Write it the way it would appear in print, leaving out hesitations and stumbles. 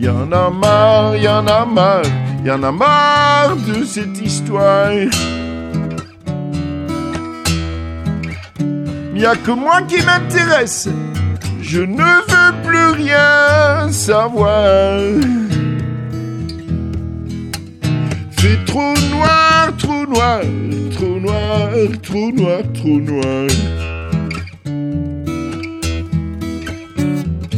Y'en a marre, y'en a marre, y'en a marre de cette histoire. Y'a que moi qui m'intéresse, je ne veux plus rien savoir. C'est trop noir, trop noir, trop noir, trop noir, trop noir.